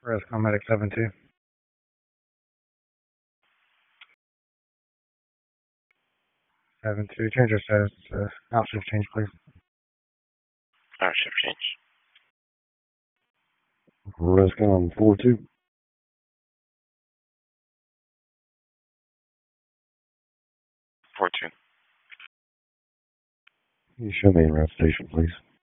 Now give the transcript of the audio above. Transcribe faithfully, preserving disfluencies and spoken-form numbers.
Rescom Medic seven two. seven two, change your status to outshift change, please. Outshift change. Rescom four two. four two. You show me in route station, please.